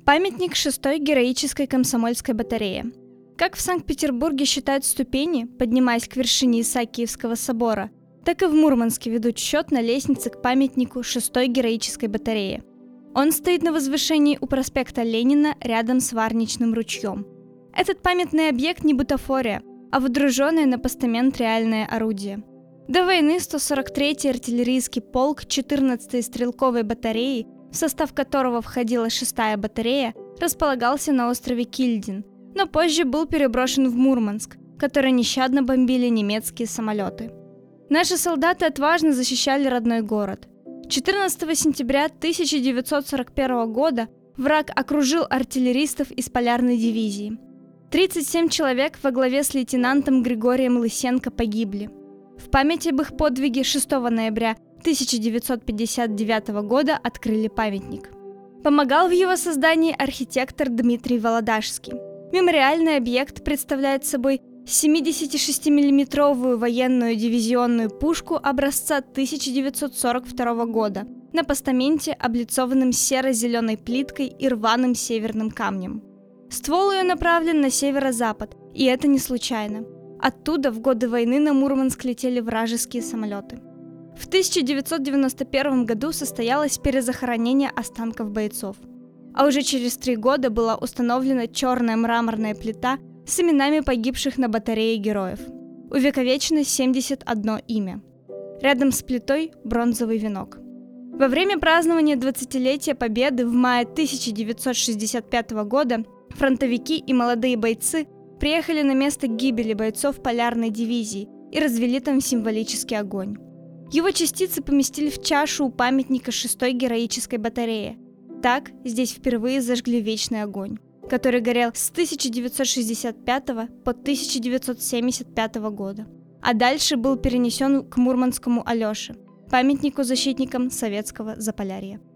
Памятник 6-й героической комсомольской батарее. Как в Санкт-Петербурге считают ступени, поднимаясь к вершине Исаакиевского собора, так и в Мурманске ведут счет на лестнице к памятнику 6-й героической батарее. Он стоит на возвышении у проспекта Ленина рядом с Варничным ручьем. Этот памятный объект не бутафория, а водруженное на постамент реальное орудие. До войны 143-й артиллерийский полк 14-й стрелковой батареи, в состав которого входила 6-я батарея, располагался на острове Кильдин, но позже был переброшен в Мурманск, который нещадно бомбили немецкие самолеты. Наши солдаты отважно защищали родной город. 14 сентября 1941 года враг окружил артиллеристов из полярной дивизии. 37 человек во главе с лейтенантом Григорием Лысенко погибли. В память об их подвиге 6 ноября 1959 года открыли памятник. Помогал в его создании архитектор Дмитрий Володашский. Мемориальный объект представляет собой 76-миллиметровую военную дивизионную пушку образца 1942 года на постаменте, облицованном серо-зеленой плиткой и рваным северным камнем. Ствол ее направлен на северо-запад, и это не случайно. Оттуда в годы войны на Мурманск летели вражеские самолеты. В 1991 году состоялось перезахоронение останков бойцов. А уже через 3 года была установлена черная мраморная плита с именами погибших на батарее героев. Увековечено 71 имя. Рядом с плитой бронзовый венок. Во время празднования 20-летия Победы в мае 1965 года фронтовики и молодые бойцы приехали на место гибели бойцов полярной дивизии и развели там символический огонь. Его частицы поместили в чашу у памятника 6-й героической батарее. Так здесь впервые зажгли вечный огонь, который горел с 1965 по 1975 года, а дальше был перенесен к Мурманскому Алёше, памятнику защитникам советского Заполярья.